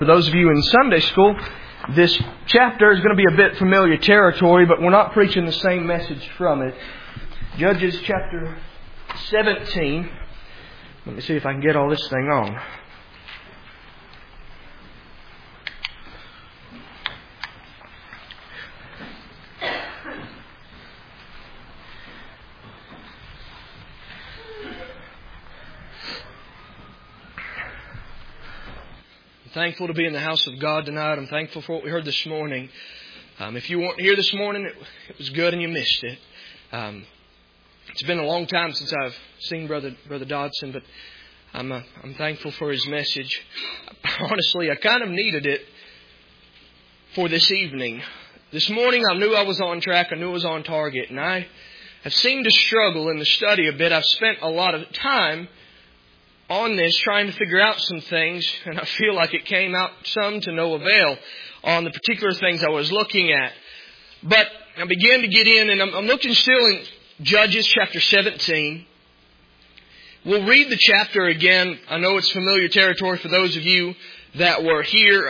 For those of you in Sunday school, this chapter is going to be a bit familiar territory, but we're not preaching the same message from it. Judges chapter 17. Let me see if I can get all this thing on. Thankful to be in the house of God tonight. I'm thankful for what we heard this morning. If you weren't here this morning, it was good and you missed it. It's been a long time since I've seen Brother Dodson, but I'm thankful for his message. Honestly, I kind of needed it for this evening. This morning I knew I was on track. I knew I was on target, and I have seemed to struggle in the study a bit. I've spent a lot of time on this, trying to figure out some things, and I feel like it came out some to no avail on the particular things I was looking at. But I began to get in, and I'm looking still in Judges chapter 17. We'll read the chapter again. I know it's familiar territory for those of you that were here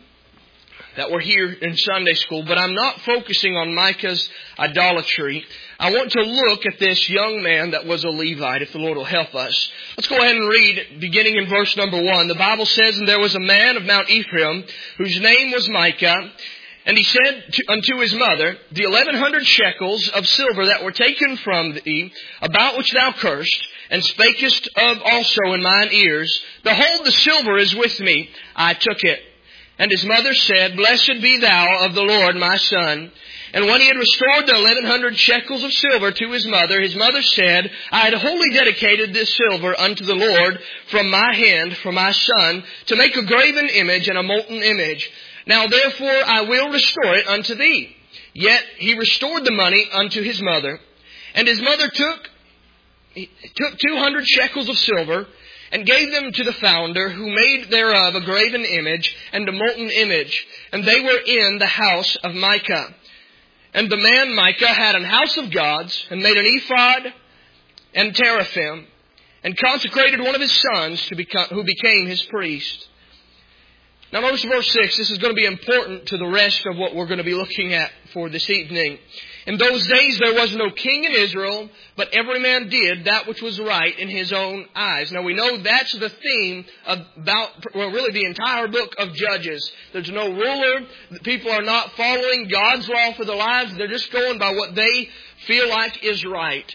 in Sunday school, but I'm not focusing on Micah's idolatry. I want to look at this young man that was a Levite, if the Lord will help us. Let's go ahead and read, beginning in verse number 1. The Bible says, "And there was a man of Mount Ephraim, whose name was Micah, and he said unto his mother, The 1,100 shekels of silver that were taken from thee, about which thou cursed, and spakest of also in mine ears, behold, the silver is with me, I took it. And his mother said, Blessed be thou of the Lord, my son. And when he had restored the 1,100 shekels of silver to his mother said, I had wholly dedicated this silver unto the Lord from my hand for my son, to make a graven image and a molten image. Now therefore I will restore it unto thee. Yet he restored the money unto his mother. And his mother took 200 shekels of silver, and gave them to the founder, who made thereof a graven image and a molten image. And they were in the house of Micah. And the man Micah had an house of gods, and made an ephod and teraphim, and consecrated one of his sons who became his priest." Now notice verse 6. This is going to be important to the rest of what we're going to be looking at for this evening. "In those days there was no king in Israel, but every man did that which was right in his own eyes." Now we know that's the theme really the entire book of Judges. There's no ruler. The people are not following God's law for their lives. They're just going by what they feel like is right.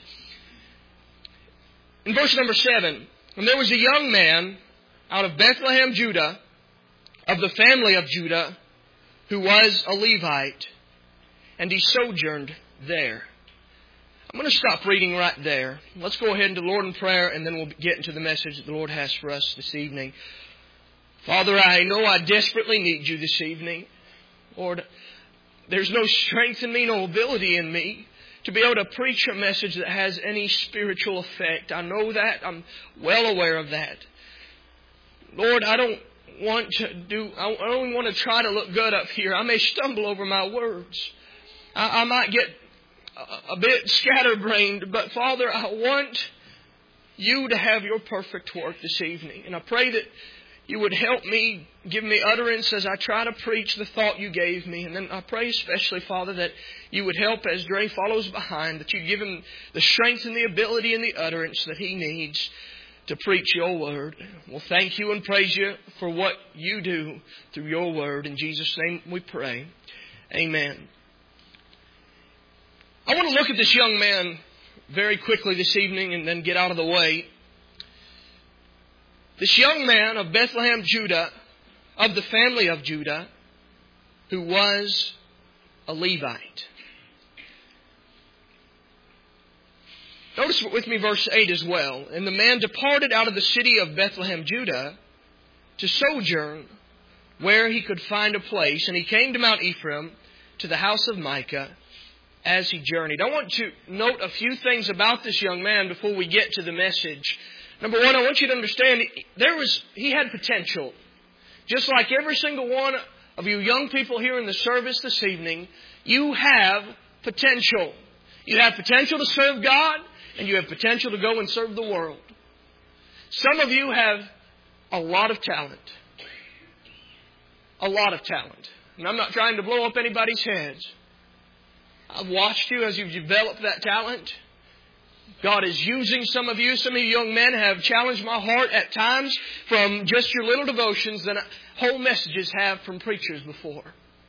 In verse number 7, "And there was a young man out of Bethlehem, Judah, of the family of Judah, who was a Levite, and he sojourned there." I'm going to stop reading right there. Let's go ahead into the Lord in prayer, and then we'll get into the message that the Lord has for us this evening. Father, I know I desperately need you this evening. Lord, there's no strength in me, no ability in me to be able to preach a message that has any spiritual effect. I know that. I'm well aware of that. Lord, I don't want to try to look good up here. I may stumble over my words. I might get a bit scatterbrained, but Father, I want you to have your perfect work this evening. And I pray that you would help me, give me utterance as I try to preach the thought you gave me. And then I pray especially, Father, that you would help as Dre follows behind, that you give him the strength and the ability and the utterance that he needs to preach your word. We'll thank you and praise you for what you do through your word. In Jesus' name we pray. Amen. I want to look at this young man very quickly this evening and then get out of the way. This young man of Bethlehem, Judah, of the family of Judah, who was a Levite. Notice with me verse 8 as well. "And the man departed out of the city of Bethlehem, Judah, to sojourn where he could find a place. And he came to Mount Ephraim, to the house of Micah, as he journeyed." I want to note a few things about this young man before we get to the message. Number one, I want you to understand he had potential. Just like every single one of you young people here in the service this evening, you have potential. You have potential to serve God, and you have potential to go and serve the world. Some of you have a lot of talent. a lot of talent. And I'm not trying to blow up anybody's heads. I've watched you as you've developed that talent. God is using some of you. Some of you young men have challenged my heart at times from just your little devotions that whole messages have from preachers before.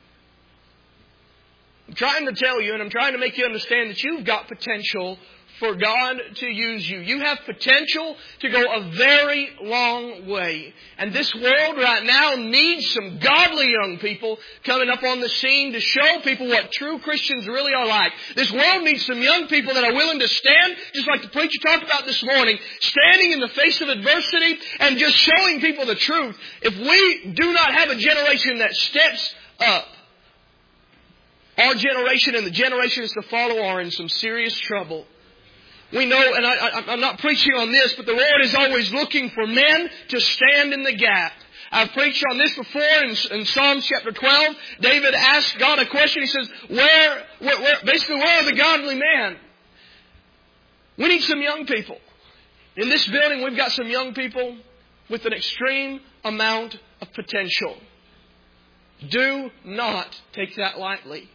I'm trying to tell you and I'm trying to make you understand that you've got potential for God to use you. You have potential to go a very long way. And this world right now needs some godly young people coming up on the scene to show people what true Christians really are like. This world needs some young people that are willing to stand, just like the preacher talked about this morning, standing in the face of adversity and just showing people the truth. If we do not have a generation that steps up, our generation and the generations to follow are in some serious trouble. We know, and I'm not preaching on this, but the Lord is always looking for men to stand in the gap. I've preached on this before in Psalms chapter 12. David asked God a question. He says, where are the godly men? We need some young people. In this building, we've got some young people with an extreme amount of potential. Do not take that lightly.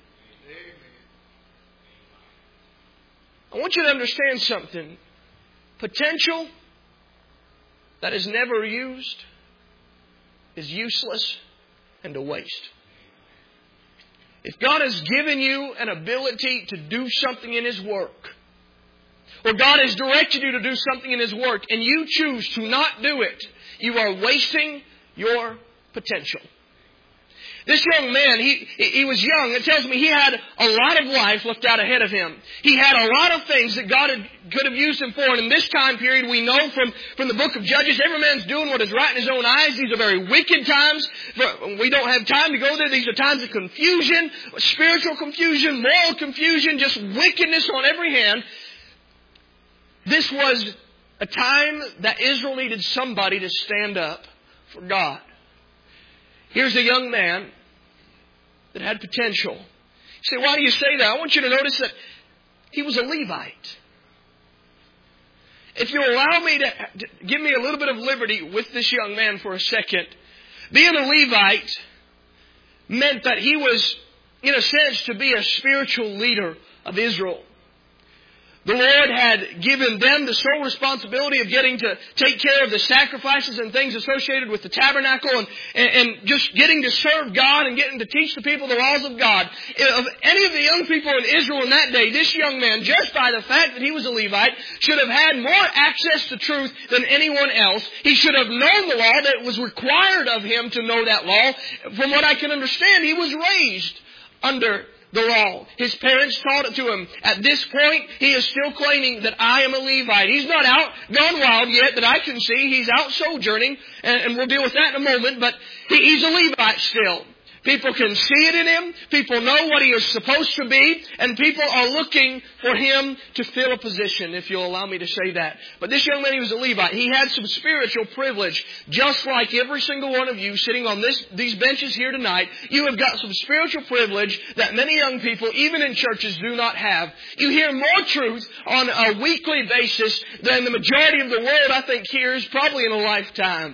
I want you to understand something. Potential that is never used is useless and a waste. If God has given you an ability to do something in His work, or God has directed you to do something in His work, and you choose to not do it, you are wasting your potential. This young man, he was young. It tells me he had a lot of life left out ahead of him. He had a lot of things that God could have used him for. And in this time period, we know from the book of Judges, every man's doing what is right in his own eyes. These are very wicked times. We don't have time to go there. These are times of confusion, spiritual confusion, moral confusion, just wickedness on every hand. This was a time that Israel needed somebody to stand up for God. Here's a young man that had potential. You say, why do you say that? I want you to notice that he was a Levite. If you allow me to give me a little bit of liberty with this young man for a second, being a Levite meant that he was, in a sense, to be a spiritual leader of Israel. The Lord had given them the sole responsibility of getting to take care of the sacrifices and things associated with the tabernacle and just getting to serve God and getting to teach the people the laws of God. Of any of the young people in Israel in that day, this young man, just by the fact that he was a Levite, should have had more access to truth than anyone else. He should have known the law, that it was required of him to know that law. From what I can understand, he was raised under the law. His parents taught it to him. At this point, he is still claiming that I am a Levite. He's not out, gone wild yet that I can see. He's out sojourning, and we'll deal with that in a moment, but he's a Levite still. People can see it in him. People know what he is supposed to be. And people are looking for him to fill a position, if you'll allow me to say that. But this young man, he was a Levite. He had some spiritual privilege. Just like every single one of you sitting on these benches here tonight, you have got some spiritual privilege that many young people, even in churches, do not have. You hear more truth on a weekly basis than the majority of the world, I think, hears probably in a lifetime.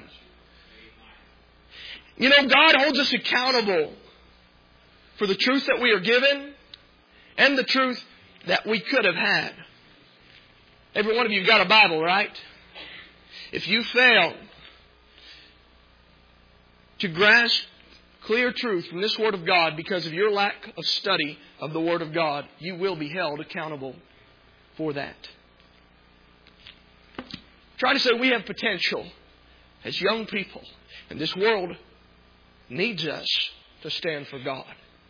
You know, God holds us accountable for the truth that we are given and the truth that we could have had. Every one of you have got a Bible, right? If you fail to grasp clear truth from this Word of God because of your lack of study of the Word of God, you will be held accountable for that. Try to say we have potential as young people, and this world needs us to stand for God.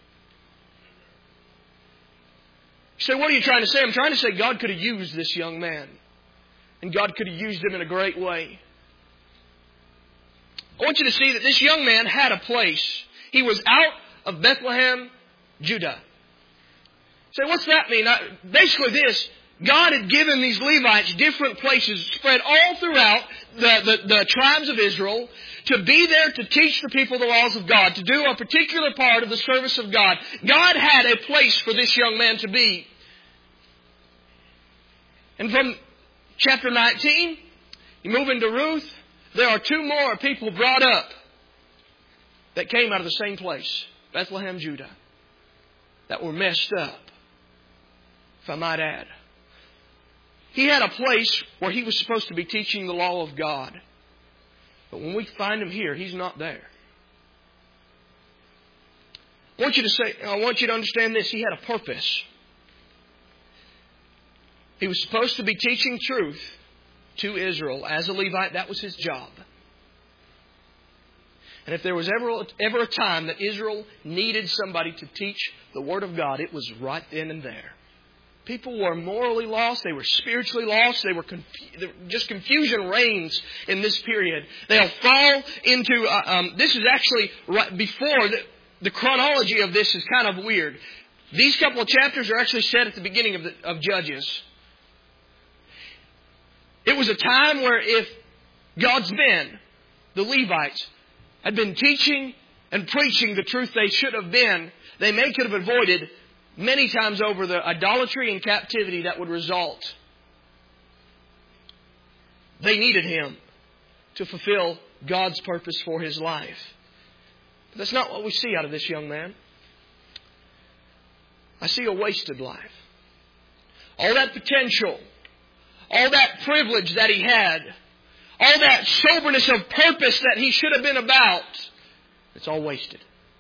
You say, what are you trying to say? I'm trying to say God could have used this young man. And God could have used him in a great way. I want you to see that this young man had a place. He was out of Bethlehem, Judah. You say, what's that mean? Basically this. God had given these Levites different places spread all throughout the tribes of Israel to be there to teach the people the laws of God, to do a particular part of the service of God. God had a place for this young man to be. And from chapter 19, you move into Ruth, there are two more people brought up. that came out of the same place, Bethlehem, Judah, that were messed up, if I might add. He had a place where he was supposed to be teaching the law of God. But when we find him here, he's not there. I want you to understand this. He had a purpose. He was supposed to be teaching truth to Israel. As a Levite, that was his job. And if there was ever a time that Israel needed somebody to teach the Word of God, it was right then and there. People were morally lost. They were spiritually lost. Just confusion reigns in this period. They'll fall into... this is actually right before... The chronology of this is kind of weird. These couple of chapters are actually set at the beginning of Judges. It was a time where if God's men, the Levites, had been teaching and preaching the truth they should have been, they could have avoided many times over the idolatry and captivity that would result. They needed him to fulfill God's purpose for his life. But that's not what we see out of this young man. I see a wasted life. All that potential, all that privilege that he had, all that soberness of purpose that he should have been about, it's all wasted.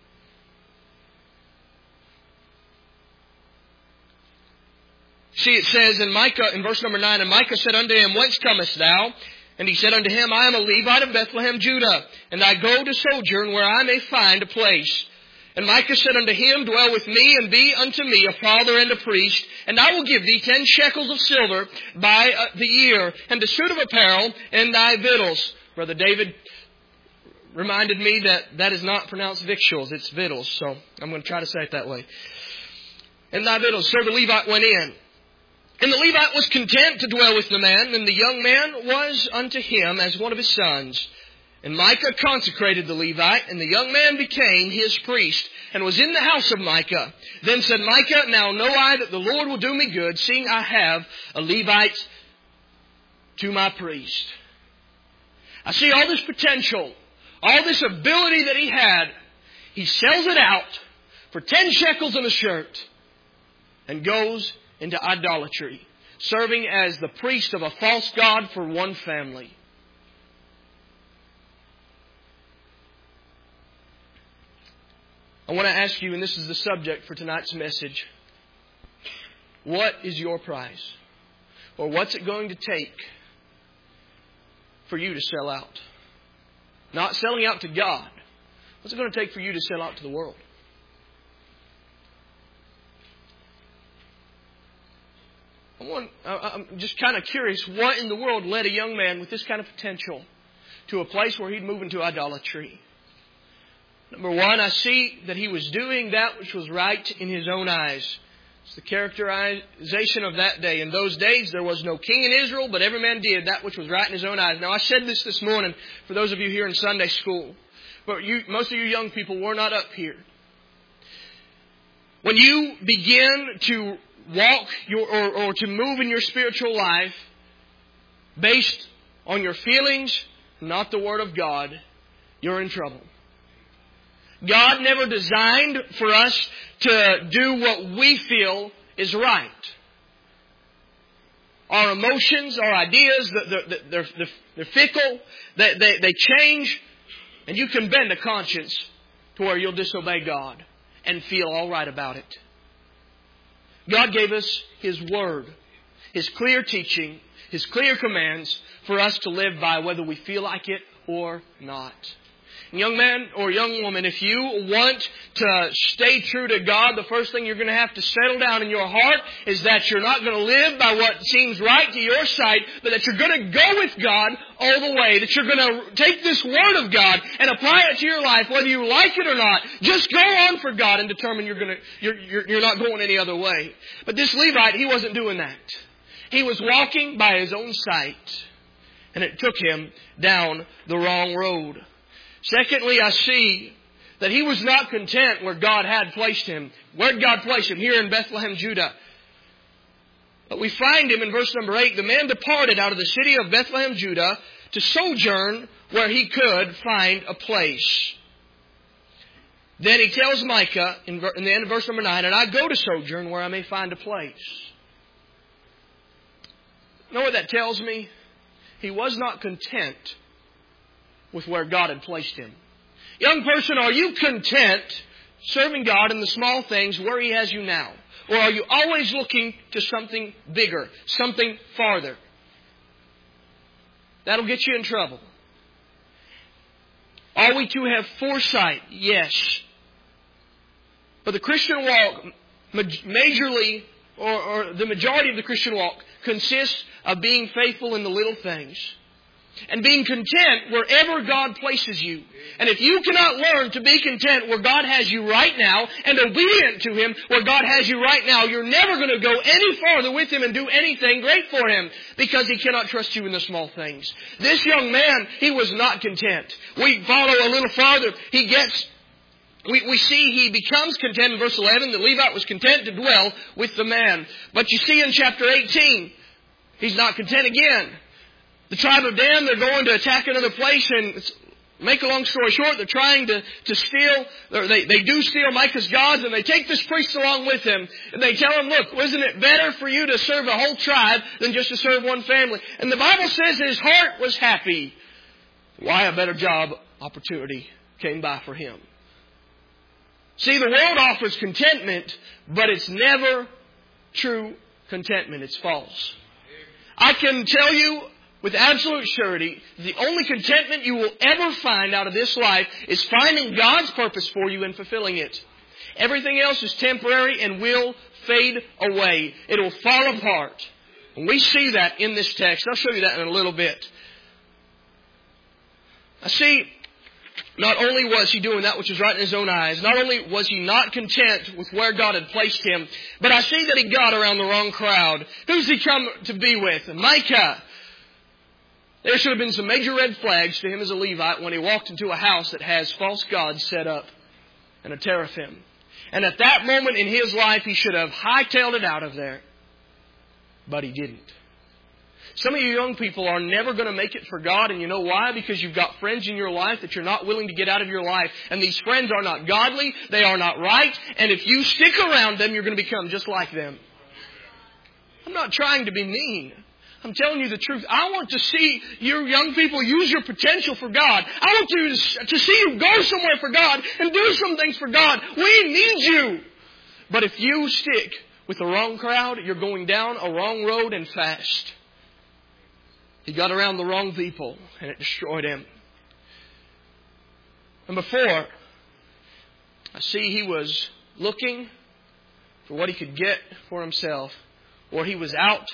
See, it says in Micah, in verse number 9, and Micah said unto him, Whence comest thou? And he said unto him, I am a Levite of Bethlehem, Judah, and I go to sojourn where I may find a place. And Micah said unto him, Dwell with me, and be unto me a father and a priest, and I will give thee 10 shekels of silver by the year, and a suit of apparel, and thy victuals. Brother David reminded me that is not pronounced victuals, it's victuals, so I'm going to try to say it that way. And thy victuals. So the Levite went in. And the Levite was content to dwell with the man, and the young man was unto him as one of his sons. And Micah consecrated the Levite, and the young man became his priest, and was in the house of Micah. Then said Micah, Now know I that the Lord will do me good, seeing I have a Levite to my priest. I see all this potential, all this ability that he had. He sells it out for 10 shekels and a shirt, and goes into idolatry, serving as the priest of a false god for one family. I want to ask you, and this is the subject for tonight's message, what is your price? Or what's it going to take for you to sell out? Not selling out to God. What's it going to take for you to sell out to the world? I'm just kind of curious, what in the world led a young man with this kind of potential to a place where he'd move into idolatry? Number one, I see that he was doing that which was right in his own eyes. It's the characterization of that day. In those days, there was no king in Israel, but every man did that which was right in his own eyes. Now, I said this morning for those of you here in Sunday school, but most of you young people were not up here. When you begin to walk or to move in your spiritual life based on your feelings, not the Word of God, you're in trouble. God never designed for us to do what we feel is right. Our emotions, our ideas, they're fickle, they change, and you can bend a conscience to where you'll disobey God and feel all right about it. God gave us His Word, His clear teaching, His clear commands for us to live by, whether we feel like it or not. Young man or young woman, if you want to stay true to God, the first thing you're going to have to settle down in your heart is that you're not going to live by what seems right to your sight, but that you're going to go with God all the way. That you're going to take this Word of God and apply it to your life, whether you like it or not. Just go on for God and determine you're not going any other way. But this Levite, he wasn't doing that. He was walking by his own sight, and it took him down the wrong road. Secondly, I see that he was not content where God had placed him. Where did God place him? Here in Bethlehem, Judah. But we find him in verse number 8. The man departed out of the city of Bethlehem, Judah, to sojourn where he could find a place. Then he tells Micah in the end of verse number 9, and I go to sojourn where I may find a place. You know what that tells me? He was not content with where God had placed him. Young person, are you content serving God in the small things where He has you now? Or are you always looking to something bigger, something farther? That'll get you in trouble. Are we to have foresight? Yes. But the Christian walk, majorly, or the majority of the Christian walk, consists of being faithful in the little things. And being content wherever God places you. And if you cannot learn to be content where God has you right now and obedient to Him where God has you right now, you're never going to go any farther with Him and do anything great for Him because He cannot trust you in the small things. This young man, he was not content. We follow a little farther. We see he becomes content in verse 11. The Levite was content to dwell with the man. But you see in chapter 18, he's not content again. The tribe of Dan, they're going to attack another place, and make a long story short, they're trying to steal, they do steal Micah's gods, and they take this priest along with them, and they tell him, look, isn't it better for you to serve a whole tribe than just to serve one family? And the Bible says his heart was happy. Why a better job opportunity came by for him. See, the world offers contentment, but it's never true contentment. It's false. I can tell you with absolute surety, the only contentment you will ever find out of this life is finding God's purpose for you and fulfilling it. Everything else is temporary and will fade away. It will fall apart. And we see that in this text. I'll show you that in a little bit. I see, not only was he doing that which was right in his own eyes, not only was he not content with where God had placed him, but I see that he got around the wrong crowd. Who's he come to be with? Micah. There should have been some major red flags to him as a Levite when he walked into a house that has false gods set up and a teraphim. And at that moment in his life, he should have hightailed it out of there. But he didn't. Some of you young people are never going to make it for God, and you know why? Because you've got friends in your life that you're not willing to get out of your life. And these friends are not godly, they are not right, and if you stick around them, you're going to become just like them. I'm not trying to be mean. I'm telling you the truth. I want to see you young people use your potential for God. I want you to see you go somewhere for God and do some things for God. We need you. But if you stick with the wrong crowd, you're going down a wrong road and fast. He got around the wrong people and it destroyed him. And before, I see he was looking for what he could get for himself, or he was out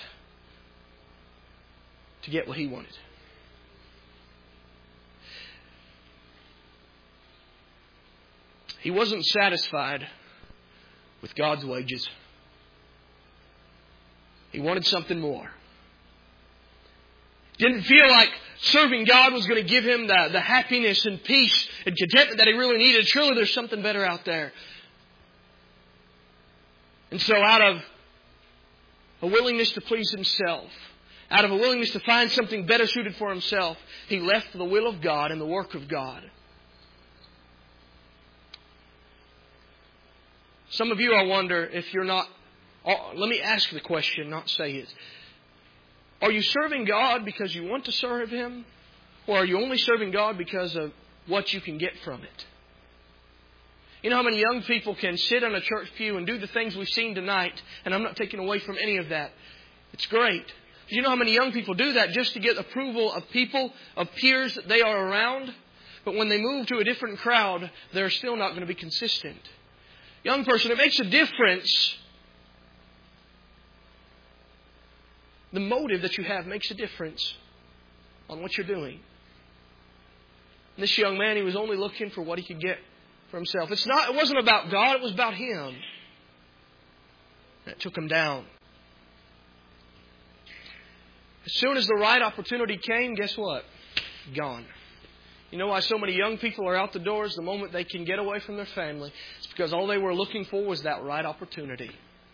to get what he wanted. He wasn't satisfied with God's wages. He wanted something more. Didn't feel like serving God was going to give him the happiness and peace and contentment that he really needed. Surely there's something better out there. And so out of a willingness to please himself, out of a willingness to find something better suited for himself, he left the will of God and the work of God. Some of you, I wonder if you're not... let me ask the question, not say it. Are you serving God because you want to serve Him? Or are you only serving God because of what you can get from it? You know how many young people can sit on a church pew and do the things we've seen tonight, and I'm not taking away from any of that. It's great. Do you know how many young people do that just to get approval of people, of peers that they are around? But when they move to a different crowd, they're still not going to be consistent. Young person, it makes a difference. The motive that you have makes a difference on what you're doing. And this young man, he was only looking for what he could get for himself. It wasn't about God, it was about him. That took him down. As soon as the right opportunity came, guess what? Gone. You know why so many young people are out the doors the moment they can get away from their family? It's because all they were looking for was that right opportunity.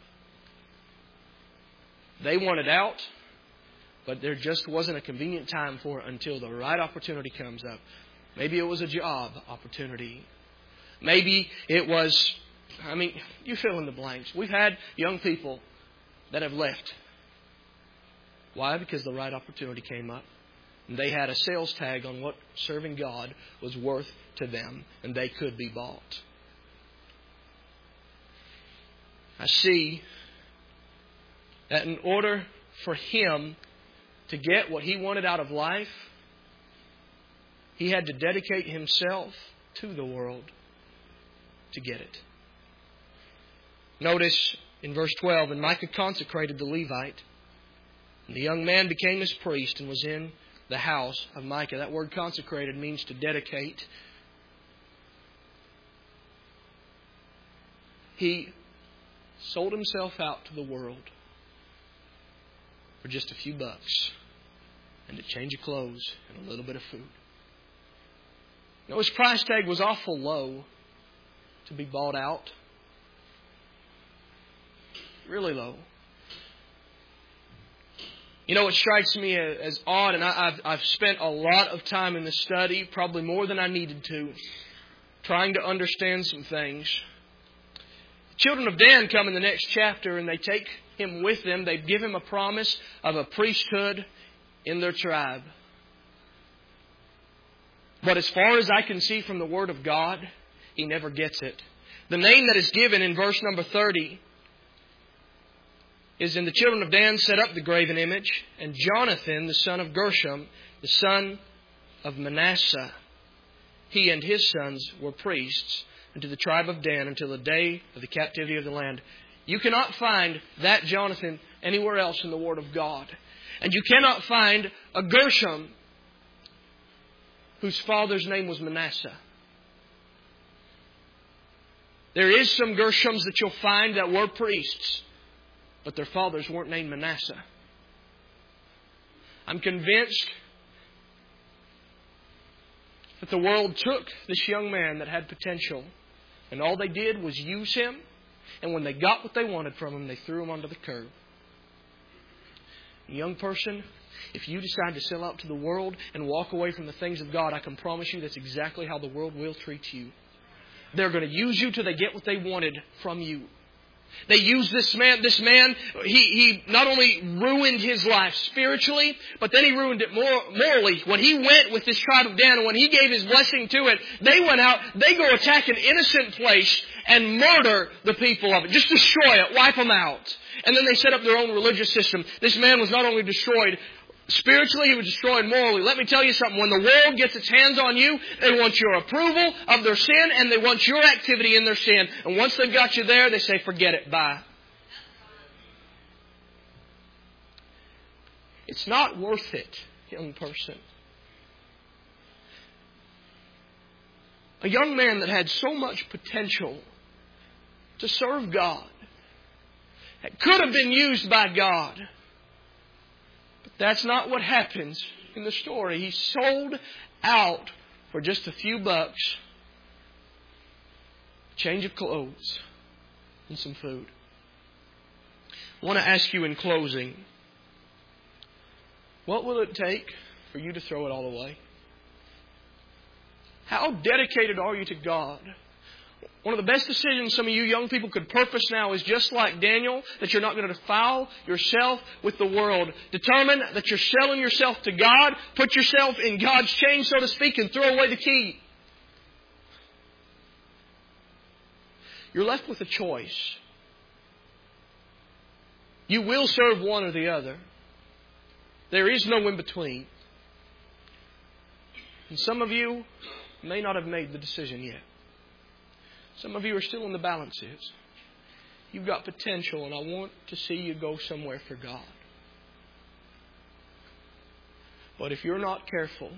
They wanted out, but there just wasn't a convenient time for it until the right opportunity comes up. Maybe it was a job opportunity. Maybe it was, you fill in the blanks. We've had young people that have left. Why? Because the right opportunity came up. And they had a sales tag on what serving God was worth to them, and they could be bought. I see that in order for him to get what he wanted out of life, he had to dedicate himself to the world to get it. Notice in verse 12, and Micah consecrated the Levite, and the young man became his priest and was in the house of Micah. That word consecrated means to dedicate. He sold himself out to the world for just a few bucks and a change of clothes and a little bit of food. You know, his price tag was awful low to be bought out. Really low. You know, it strikes me as odd, and I've spent a lot of time in this study, probably more than I needed to, trying to understand some things. The children of Dan come in the next chapter, and they take him with them. They give him a promise of a priesthood in their tribe. But as far as I can see from the Word of God, he never gets it. The name that is given in verse number 30 is, and the children of Dan set up the graven image, and Jonathan, the son of Gershom, the son of Manasseh, he and his sons were priests unto the tribe of Dan until the day of the captivity of the land. You cannot find that Jonathan anywhere else in the Word of God. And you cannot find a Gershom whose father's name was Manasseh. There is some Gershoms that you'll find that were priests, but their fathers weren't named Manasseh. I'm convinced that the world took this young man that had potential, and all they did was use him, and when they got what they wanted from him, they threw him onto the curb. Young person, if you decide to sell out to the world and walk away from the things of God, I can promise you that's exactly how the world will treat you. They're going to use you till they get what they wanted from you. They used this man. He not only ruined his life spiritually, but then he ruined it morally. When he went with this tribe of Dan, and when he gave his blessing to it, they went out, they go attack an innocent place and murder the people of it. Just destroy it, wipe them out. And then they set up their own religious system. This man was not only destroyed spiritually, he was destroyed morally. Let me tell you something. When the world gets its hands on you, they want your approval of their sin, and they want your activity in their sin. And once they've got you there, they say, forget it, bye. It's not worth it, young person. A young man that had so much potential to serve God, that could have been used by God. That's not what happens in the story. He's sold out for just a few bucks, change of clothes, and some food. I want to ask you in closing, what will it take for you to throw it all away? How dedicated are you to God? One of the best decisions some of you young people could purpose now is just like Daniel, that you're not going to defile yourself with the world. Determine that you're selling yourself to God. Put yourself in God's chain, so to speak, and throw away the key. You're left with a choice. You will serve one or the other. There is no in between. And some of you may not have made the decision yet. Some of you are still in the balances. You've got potential, and I want to see you go somewhere for God. But if you're not careful,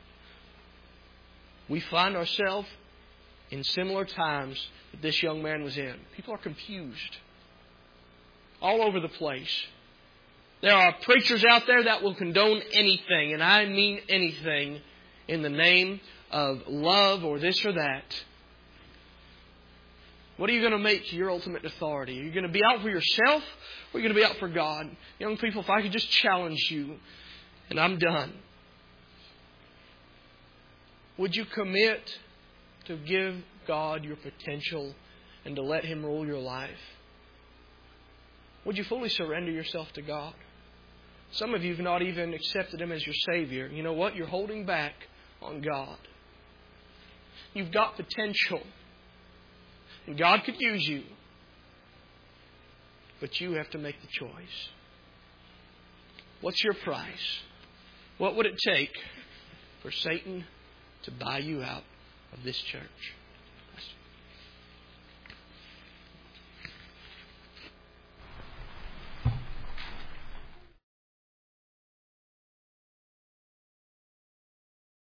we find ourselves in similar times that this young man was in. People are confused all over the place. There are preachers out there that will condone anything, and I mean anything, in the name of love or this or that. What are you going to make your ultimate authority? Are you going to be out for yourself, or are you going to be out for God? Young people, if I could just challenge you, and I'm done. Would you commit to give God, your potential, and to let Him rule your life? Would you fully surrender yourself to God? Some of you have not even accepted Him as your Savior. You know what? You're holding back on God. You've got potential. And God could use you. But you have to make the choice. What's your price? What would it take for Satan to buy you out of this church?